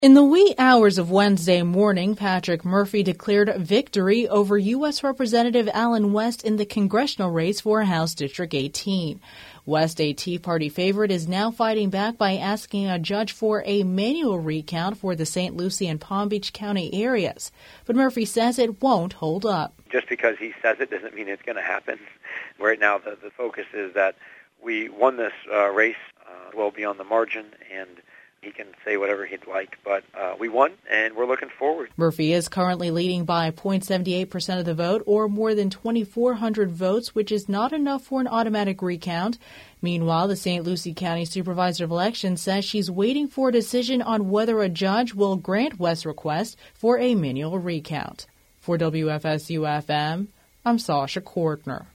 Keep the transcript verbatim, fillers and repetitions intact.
In the wee hours of Wednesday morning, Patrick Murphy declared victory over U S Representative Allen West in the congressional race for House District eighteen. West, a Tea Party favorite, is now fighting back by asking a judge for a manual recount for the Saint Lucie and Palm Beach County areas. But Murphy says it won't hold up. Just because he says it doesn't mean it's going to happen. Right now, the, the focus is that we won this uh, race uh, well beyond the margin, and he can say whatever he'd like, but uh, we won, and we're looking forward. Murphy is currently leading by zero point seven eight percent of the vote, or more than twenty-four hundred votes, which is not enough for an automatic recount. Meanwhile, the Saint Lucie County Supervisor of Elections says she's waiting for a decision on whether a judge will grant West's request for a manual recount. For W F S U F M, I'm Sasha Kortner.